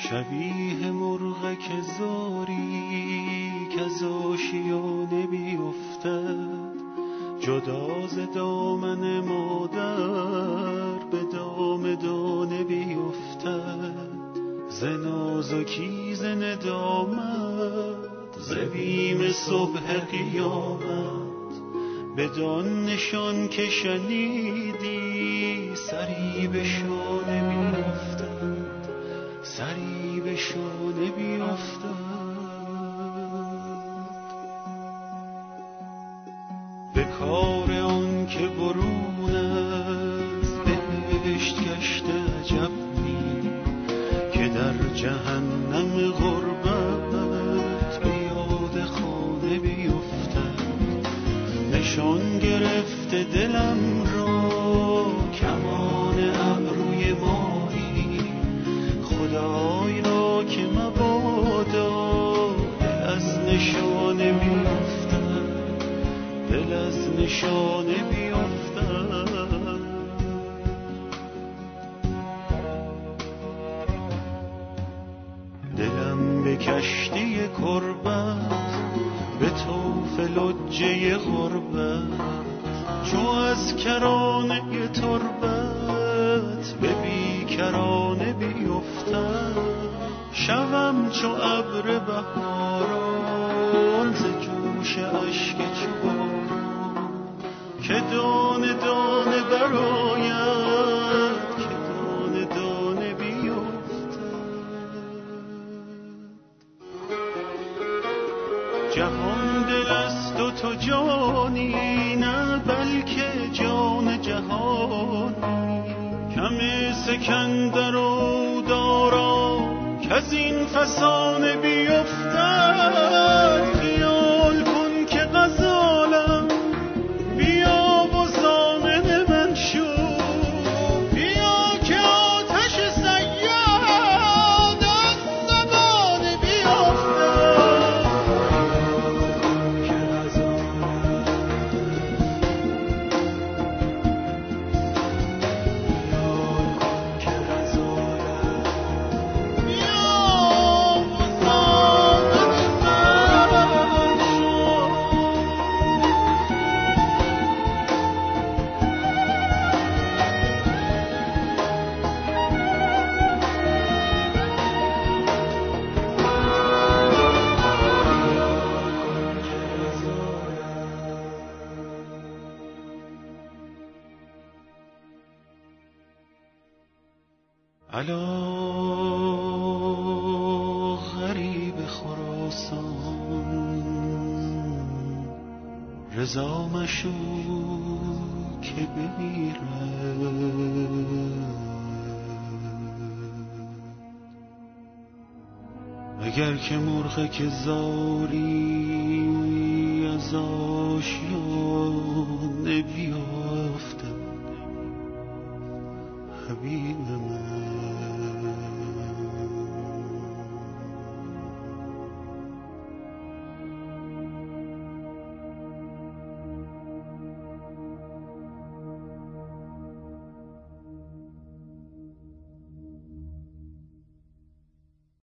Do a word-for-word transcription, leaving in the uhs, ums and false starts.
شبیه مرغ که زاری که از آشیانه بیفتد، جدا ز دامن مادر به دام دانه بیفتد. ز نازکی ز ندامت ز بیم صبح قیامت، بدان نشان که شنیدی سری به شانه بیفتد، سری به شانه بیفتد. به کار آن که برون از بهشت گشته عجب نی، که در جهنم غربت به یاد خانه بیفتد. نشان گرفته دلم را کمان ابروی ماهی، خدای را که مبادا دل از نشانه بیفتد، دل از نشانه بیفتد. دلم به کشتی کربت به طوف لجه غربت، چو از کرانه تربت به بیکرانه بیفتد. شوم چو ابر بهاران ز جوش اشک چوباران، که دانه دانه برآید، که دانه دانه بیفتد. جهان دل است و تو جانی، نه بلکه جان جهانی. کم سکندر و دارا کز این فسانه بیفتد. خیال کن که غزالم بیا و ضامن من شو، بیا که آتش صیاد از زبانه بیفتد. که غزالم الا غریب خراسان، رضا مشو که بمیرد. اگر که مرغ که زاری از آشیانه بیفتد، حبیب من